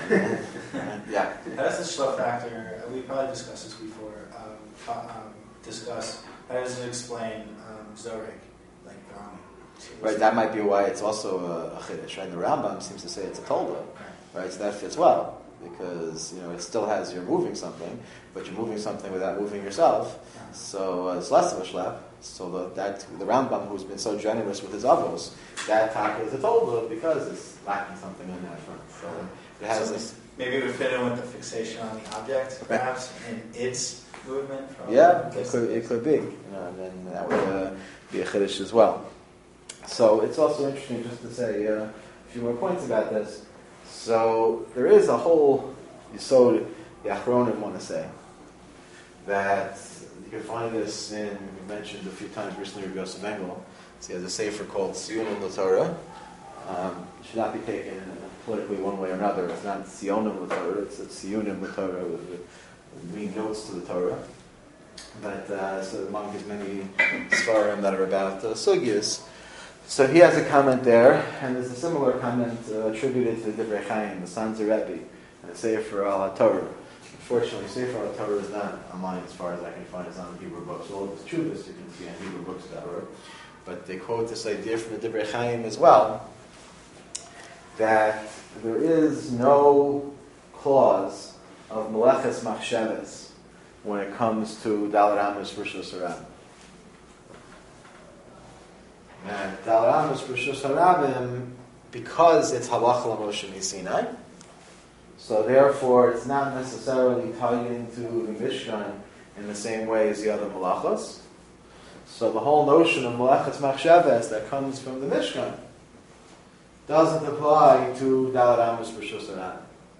yeah.
How does the Shlof factor... We probably discussed this before. How does it explain Zorek, like Rami?
Right, that might be why it's also a Chiddush. Right? The Rambam seems to say it's a Tolda. Right, so that fits well. Because it still has you're moving something, but you're moving something without moving yourself. So it's less of a shlep. So the Rambam, who's been so generous with his avos, that taka is a tolda because it's lacking something on that front. So it has this.
Maybe it would fit in with the fixation on the object, perhaps, and its movement.
It could be. And then that would be a chiddush as well. So it's also interesting just to say a few more points about this. So there is a whole yisod the Achronim want to say that you can find this in, we mentioned a few times recently, Rabbi Yosef Engel. So he has a sefer called Sionim L'Torah. It should not be taken politically one way or another. It's not Sionim L'Torah, it's Sionim L'Torah with mean notes to the Torah. But so among his many svarim that are about sugyas. So he has a comment there, and there's a similar comment attributed to the Divrei Chaim, the Sanzer Rebbe, and the Sefer Al HaTorah. Unfortunately, Sefer Al HaTorah is not online as far as I can find. It's on Hebrew books. All of the Chuvas you can see on HebrewBooks.org. But they quote this idea from the Divrei Chaim as well, that there is no clause of Meleches Machsheves when it comes to Daled Amos Rishus Harabim. And Daled Amos Rishus Harabim, because it's Halach LaMoshe Sinai, so therefore it's not necessarily tied into the Mishkan in the same way as the other Malachos. So the whole notion of Meleches Machsheves that comes from the Mishkan doesn't apply to Daled Amos Rishus Harabim.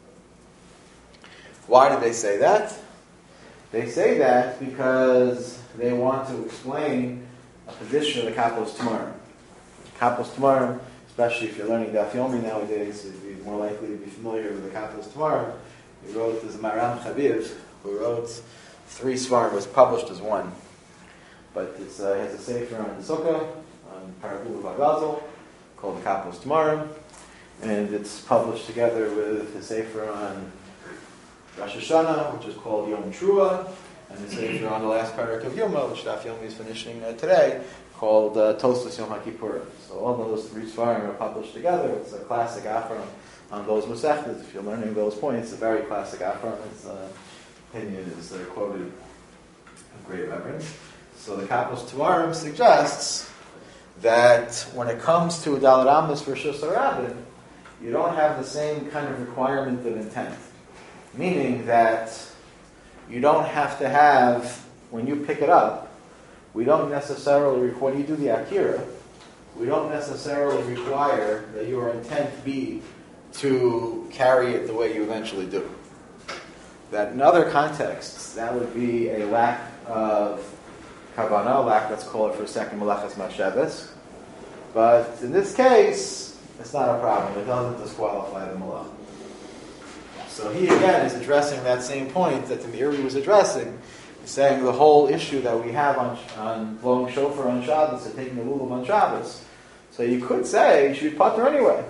Why did they say that? They say that because they want to explain a position of the Kapos Tamarim. Kapos Tamarim, especially if you're learning Daf Yomi nowadays, you'd be more likely to be familiar with the Kapos Tamarim. He wrote, there's Maram Chaviv, who wrote 3 Svarim, was published as one. But it has a sefer on the Sukkah, on Paragul Vagazel, called the Kapos Tamarim, and it's published together with the sefer on Rosh Hashanah, which is called Yom Trua, and the sefer on the last parak of Yoma, which Daf Yomi is finishing today, called Tosfos Yom HaKippurim. So all those 3 Svarim are published together. It's a classic Achron on those Masechtas. If you're learning those points, a very classic Achron. His opinion is quoted with great reverence. So the Kapos Tamarim suggests that when it comes to Daled Amos Rishus Harabim, you don't have the same kind of requirement of intent. Meaning that you don't have to have, when you pick it up, we don't necessarily, when you do the akira, we don't necessarily require that your intent be to carry it the way you eventually do. That in other contexts, that would be a lack of kavanah, lack, let's call it for a second, malachas machshavas. But in this case, it's not a problem. It doesn't disqualify the malach. So he again is addressing that same point that the Meiri was addressing. He's saying the whole issue that we have on blowing shofar on Shabbos and taking the lulav on Shabbos. So you could say you should putter anyway.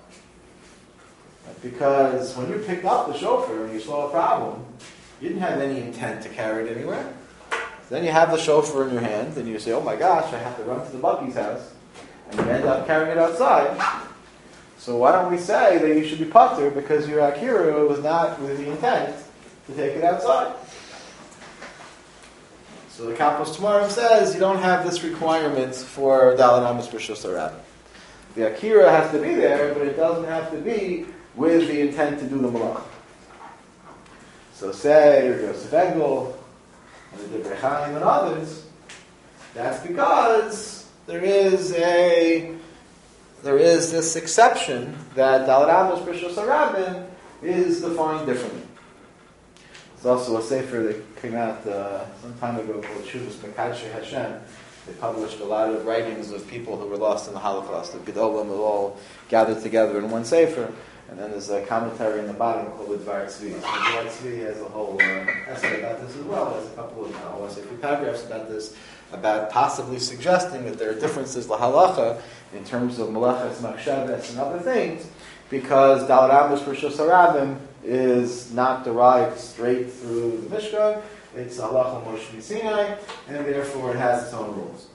Because when you picked up the shofar and you saw a problem, you didn't have any intent to carry it anywhere. Then you have the shofar in your hand and you say, oh my gosh, I have to run to the Bucky's house. And you end up carrying it outside. So why don't we say that you should be patur because your akira was not with the intent to take it outside? So the Kapos Tamarim says you don't have this requirement for Dalet Amos Rishus HaRabim. The akira has to be there, but it doesn't have to be with the intent to do the malach. So say Yosef Engel and the Divrei Chaim and others, that's because there is this exception that Dalet Amos Rishus HaRabim is defined differently. There's also a sefer that came out some time ago called Shuvas Mekadshe Hashem. They published a lot of writings of people who were lost in the Holocaust. The Gedolim were all gathered together in one sefer. And then there's a commentary in the bottom called the Dvar Tzvi. The Dvar Tzvi has a whole essay about this as well. There's a couple of, I want to say, a few paragraphs about this, about possibly suggesting that there are differences lahalacha in terms of malachas machshavas and other things, because Dalet Amos Rishus HaRabim is not derived straight through the Mishkan. It's halacha Moshe Sinai, and therefore it has its own rules.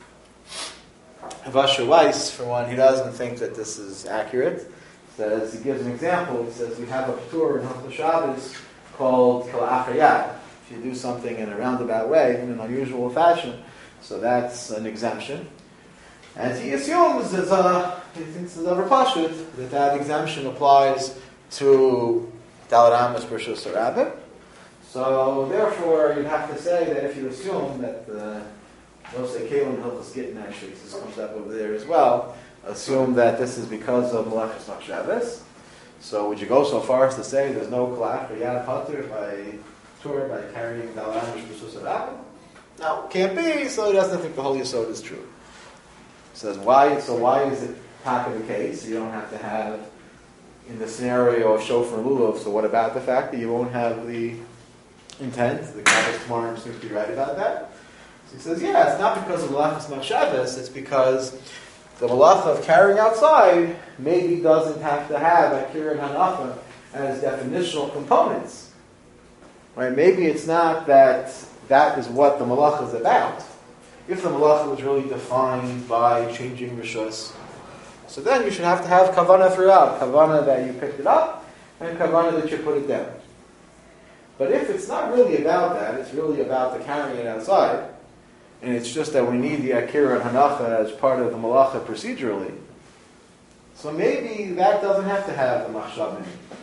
Vasher Weiss, for one, he doesn't think that this is accurate. Says, he gives an example. He says we have a p'tur in Hilchos Shabbos called Kalachayat. If you do something in a roundabout way, in an unusual fashion, so that's an exemption. And he assumes he thinks it's never pashut that exemption applies to Dalet Amos Rishus HaRabim. So therefore, you'd have to say that if you assume that they'll say Kalim Hilchos Gittin, actually, this comes up over there as well. Assume that this is because of Malachas Machshavas. So would you go so far as to say there's no Kalach or Yad Pater by carrying Dalet Amos Rishus HaRabim? No, can't be. So he doesn't think the whole Yesod is true. He says why? So why is it part of the case? You don't have to have in the scenario of shofar and lulav. So what about the fact that you won't have the intent? The Kapos Tamarim seems to be right about that. So he says, yeah, it's not because of Malachas Machshavas. It's because the malacha of carrying outside maybe doesn't have to have akira and hanacha as definitional components. Right? Maybe it's not that is what the malacha is about. If the malacha was really defined by changing rishus, so then you should have to have kavanah throughout. Kavanah that you picked it up, and kavanah that you put it down. But if it's not really about that, it's really about the carrying it outside, and it's just that we need the akira and hanacha as part of the malacha procedurally, so maybe that doesn't have to have the machshavim.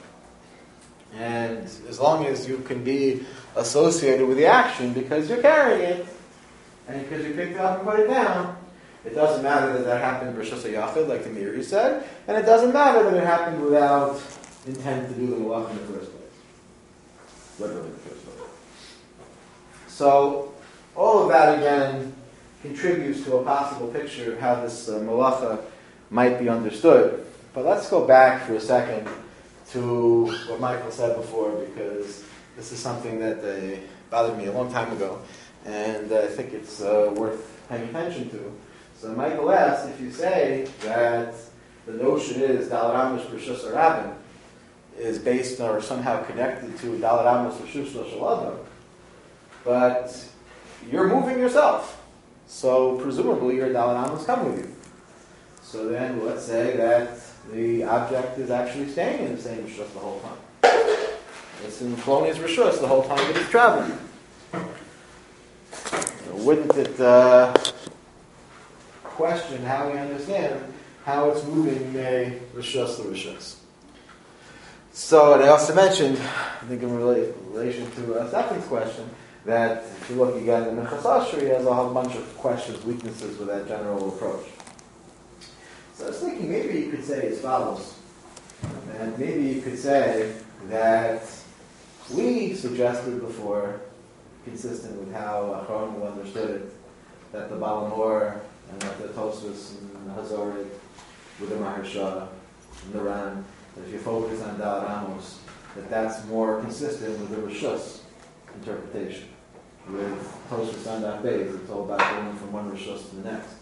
And as long as you can be associated with the action because you're carrying it, and because you picked it up and put it down, it doesn't matter that happened b'rishus hayachid, like the Meiri said, and it doesn't matter that it happened without intent to do the malacha in the first place. Literally in the first place. So, all of that, again, contributes to a possible picture of how this malacha might be understood. But let's go back for a second to what Michael said before, because this is something that bothered me a long time ago, and I think it's worth paying attention to. So Michael asked, if you say that the notion is Dalet Amos Rishus HaRabim is based or somehow connected to Dalet Amos Rishus HaShaladam, but you're moving yourself, so presumably your Dalet Amos come with you. So then let's say that the object is actually staying in the same Rishus the whole time. It's in Polonius Rishus the whole time that it's traveling. Wouldn't it question how we understand how it's moving rishus to rishus. So, and I also mentioned, I think in relation to Stefan's question, that if you look again in the Minchas Asher, he has a whole bunch of questions, weaknesses with that general approach. So I was thinking maybe you could say as follows, and maybe you could say that we suggested before, consistent with how Achronim understood it, that the Balamor and that the Tosfos and the Hazoret with the Maharsha and the Ran, that if you focus on Dal Ramos, that's more consistent with the Rishus interpretation. With Tosfos and Dal Beis, it's all about going from one Rishus to the next.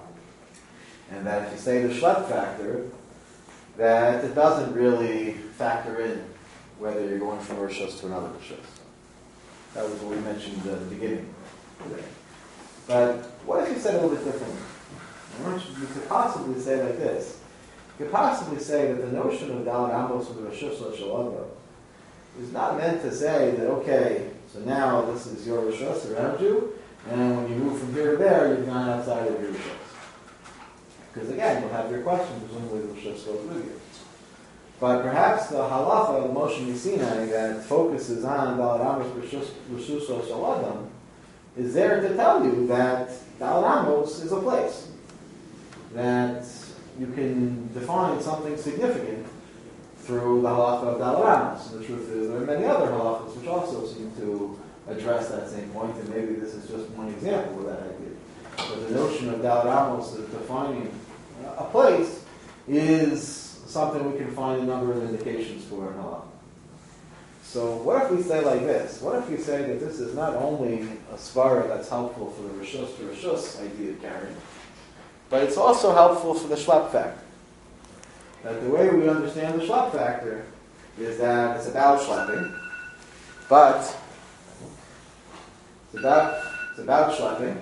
And that if you say the Shlep factor, that it doesn't really factor in whether you're going from a Rishus to another Rishus. That was what we mentioned at the beginning today. But what if you said it a little bit differently? You could possibly say like this. You could possibly say that the notion of Dalet Amos with the Rishus Shalom is not meant to say that, okay, so now this is your Rishus around you, and when you move from here to there, you've gone outside of your Rishus. Because again, you'll have your question, presumably the Rishus goes with you. But perhaps the halacha, the Moshe Sinai, that focuses on Dalet Amos Rishus Shalom, is there to tell you that Dalet Amos is a place. That you can define something significant through the halacha of Dalet Amos. And the truth is, there are many other halachas which also seem to address that same point, and maybe this is just one example of that idea. But the notion of Dalet Amos as defining a place is something we can find a number of indications for in halakha. So what if we say like this? What if we say that this is not only a svara that's helpful for the Rishus to Rishus idea of carrying, but it's also helpful for the Shlep factor. That the way we understand the Shlep factor is that it's about schlepping, but it's about schlepping.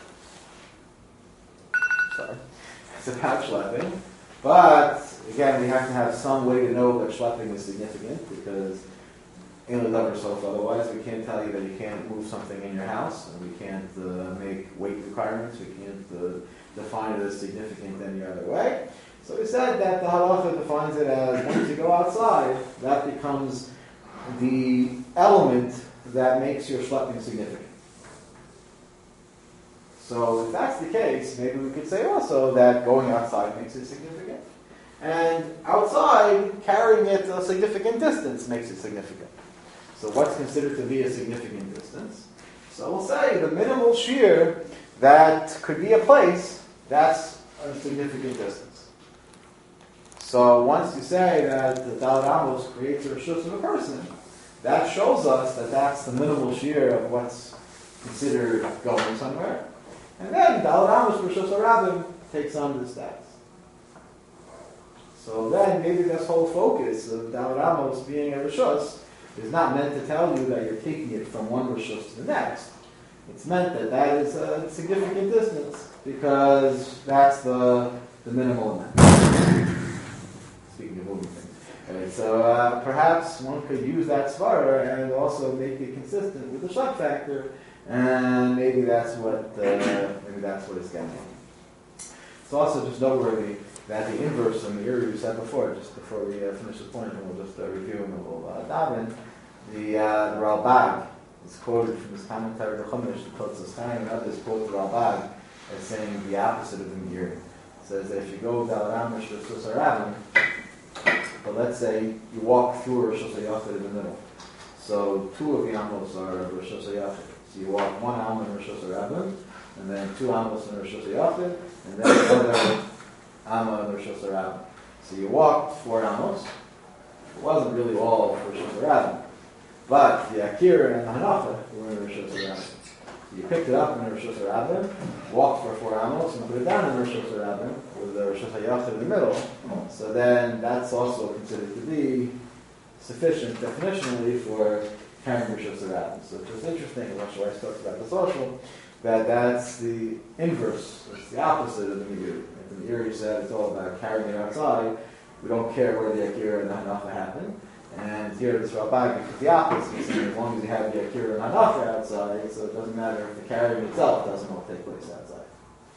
Sorry. It's about schlepping, but again, we have to have some way to know that schlepping is significant, because in the lever sofa, otherwise we can't tell you that you can't move something in your house, and we can't make weight requirements, we can't define it as significant any other way. So we said that the halacha defines it as once you go outside, that becomes the element that makes your schlepping significant. So if that's the case, maybe we could say also that going outside makes it significant. And outside, carrying it a significant distance makes it significant. So what's considered to be a significant distance? So we'll say the minimal shear that could be a place, that's a significant distance. So once you say that the Dalet Amos creates a Rishus of a person, that shows us that that's the minimal shear of what's considered going somewhere. And then Dalet Amos Rishus HaRabim takes on the status. So then maybe this whole focus of Dalet Amos being a Rishus is not meant to tell you that you're taking it from one Rishus to the next. It's meant that that is a significant distance, because that's the minimal amount. Speaking of moving things. Right, so perhaps one could use that svara and also make it consistent with the Shlep factor, and maybe that's what it's getting at. It's also just noteworthy that the inverse of the Uri we said before, just before we finish the point, and we'll just review and we'll dive in, the Ralbag is quoted from his commentary, the Chumash, the Totzos Chaim, and others quote the Ralbag as saying the opposite of the Meiri. It says that if you go Dalet Amos Rishus HaRabim, but let's say you walk through a Rishus HaYachid in the middle. So two of the Amos are Rishus HaYachid. So you walk one Amos in Rishus HaRabim, and then two Amos in Rishus HaYachid, and then another Amos in Rishus HaRabim. So you walked 4 Amos. It wasn't really all for Rishus HaRabim. But the Akira and the Hanacha were in Rishus HaRabim. So you picked it up in Rishus HaRabim, walked for 4 Amos, and put it down in Rishus HaRabim, with the Rishus HaYachid in the middle. So then that's also considered to be sufficient definitionally for carrying Rishus HaRabim. So it's just interesting, Rosh Hashanah talks about the social, that's the inverse, it's the opposite of the Meiri. The Meiri said it's all about carrying it outside. We don't care where the Akira and the Hanacha happen. And here this Ralbag is the opposite. So as long as you have the Akira and Hanacha outside, so it doesn't matter if the carrying itself doesn't all take place outside.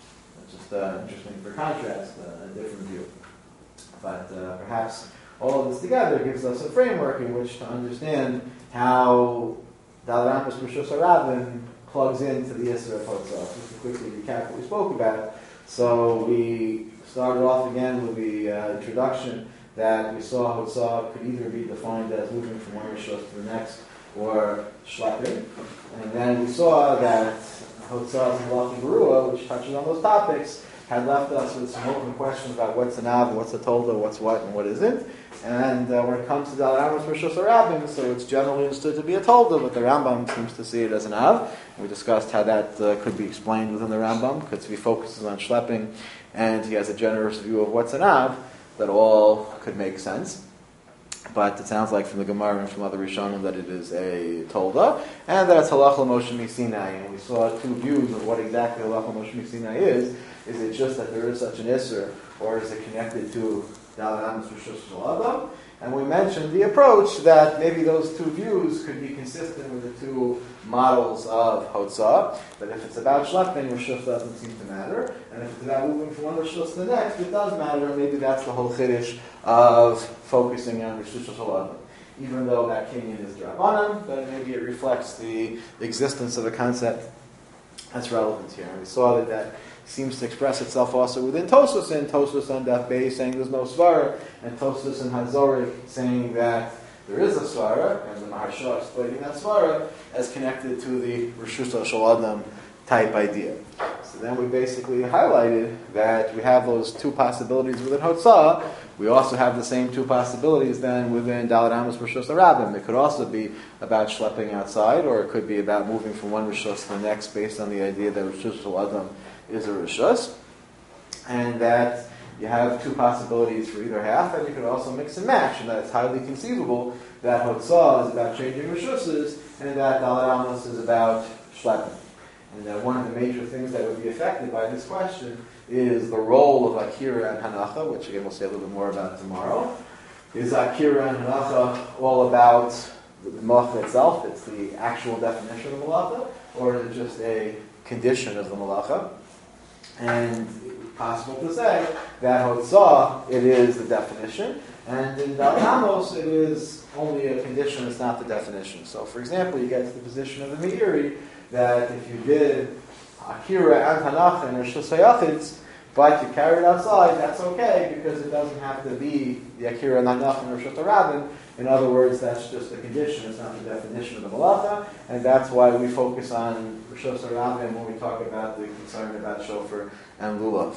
Just interesting for contrast, a different view. But perhaps all of this together gives us a framework in which to understand how Dalet Amos Rishus HaRabim plugs into the Yisr of Hotzah. Just to quickly recap what we spoke about. So we started off again with the introduction that we saw Hotzah could either be defined as moving from one Rishus to the next or schlepping. And then we saw that Hotzah's Malach Berua, which touches on those topics, had left us with some open questions about what's an Av, what's a Tolda, what's what, and what isn't. And when it comes to Dalet Amos Rishus HaRabim, so it's generally understood to be a Tolda, but the Rambam seems to see it as an Av. We discussed how that could be explained within the Rambam, because he focuses on schlepping, and he has a generous view of what's an Av, that all could make sense. But it sounds like from the Gemara and from other Rishonim that it is a Tolda, and that it's Halach L'Moshe Misinai. And we saw two views of what exactly Halach L'Moshe Misinai is. Is it just that there is such an Isser, or is it connected to Dalet Amos Rishus HaRabim? And we mentioned the approach that maybe those two views could be consistent with the two models of Hotzah, that if it's about schlepping, Rishus doesn't seem to matter, and if it's about moving from one Rishus to the next, it does matter, and maybe that's the whole chiddush of focusing on Rishus HaRabim. Even though that kinyan is Drabanan, but maybe it reflects the existence of a concept that's relevant here. And we saw that seems to express itself also within Tosfos, and Tosfos on Daf Beis saying there's no Svara, and Tosfos and Hazorik saying that there is a Svara, and the Maharsha explaining that Svara as connected to the Rishus HaShaladam type idea. So then we basically highlighted that we have those two possibilities within Hotzah. We also have the same two possibilities then within Dalet Amos Rishus HaRabim. It could also be about schlepping outside, or it could be about moving from one Rishus to the next based on the idea that Rishus HaShaladam is a Rishus, and that you have two possibilities for either half, and you can also mix and match, and that it's highly conceivable that Hotzah is about changing Rishuses, and that Dalet Amos is about schlepping. And that one of the major things that would be affected by this question is the role of Akira and Hanacha, which again we'll say a little bit more about tomorrow. Is Akira and Hanacha all about the Malacha itself? It's the actual definition of Malacha, or is it just a condition of the Malacha? And it's possible to say that Hotzah, it is the definition, and in Dalet Amos, it is only a condition, it's not the definition. So, for example, you get to the position of the Meiri that if you did Akira and Hanacha and Rishus HaYachids, but you carry it outside, that's okay, because it doesn't have to be the Akira and Hanacha and Rishus HaRabim. In other words, that's just a condition, it's not the definition of the Malacha, and that's why we focus on Rishus HaRabim when we talk about the concern about Shofar and Lulav.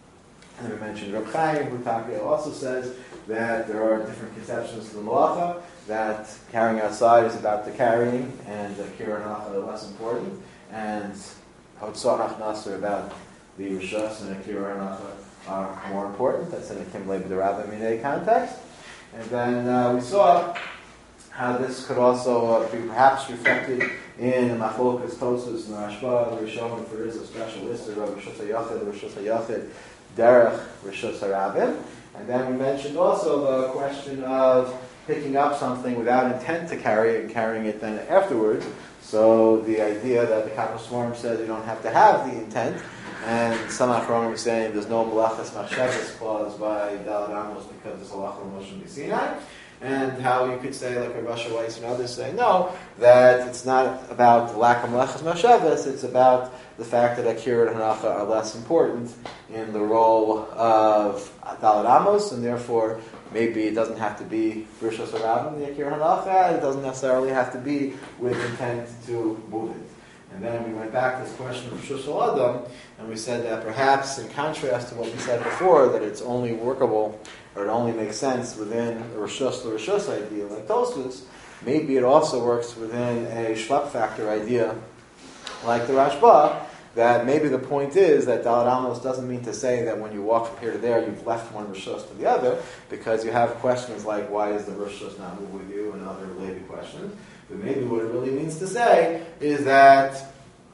And we mentioned Reb Chaim, who also says that there are different conceptions to the Malacha, that carrying outside is about the carrying, and Akira and Hanacha are less important, and Hotzah and Hachnas are about the Rishus, and Akira and Hanacha are more important. That's in a Kimlei B'Derabim Minei context. And then we saw how this could also be perhaps reflected in the Machlokas, Tosfos, and Rashba, the Rishonim, if there is a special list of Rishus HaYachid, Derech Rishus HaRabim. And then we mentioned also the question of picking up something without intent to carry it and carrying it then afterwards. So the idea that the Kappa Swarm says you don't have to have the intent, and some Achronim are saying there's no Melachas Machshavas clause by Dalet Amos because it's Halach L'Moshe Misinai, and how you could say, like Rav Weiss and others say, no, that it's not about the lack of Melachas Machshavas, it's about the fact that Akira and Hanacha are less important in the role of Dalet Amos, and therefore maybe it doesn't have to be Rishus HaRabim, the Akira Hanacha, it doesn't necessarily have to be with intent to move it. And then we went back to this question of Rishus HaAdam, and we said that perhaps in contrast to what we said before, that it's only workable, or it only makes sense within the Rishus idea like Tosfos, maybe it also works within a Shlepp factor idea like the Rashba, that maybe the point is that Dalet Amos doesn't mean to say that when you walk from here to there, you've left one Rishus to the other, because you have questions like, why is the Rishus not move with you, and other related questions. But maybe what it really means to say is that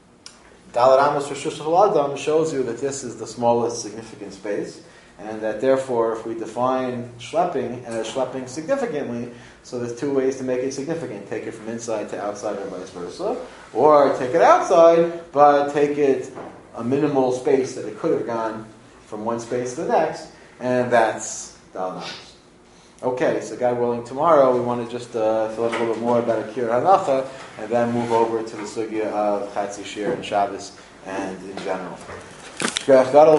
Dalet Amos Rishus HaAdam shows you that this is the smallest significant space, and that therefore, if we define schlepping as schlepping significantly, so there's two ways to make it significant. Take it from inside to outside or vice versa. Or take it outside, but take it a minimal space that it could have gone from one space to the next, and that's Dal Namas. Okay, so God willing, tomorrow we want to just fill in a little bit more about Akira Halacha, and then move over to the sugya of Chatzi Shir and Shabbos and in general.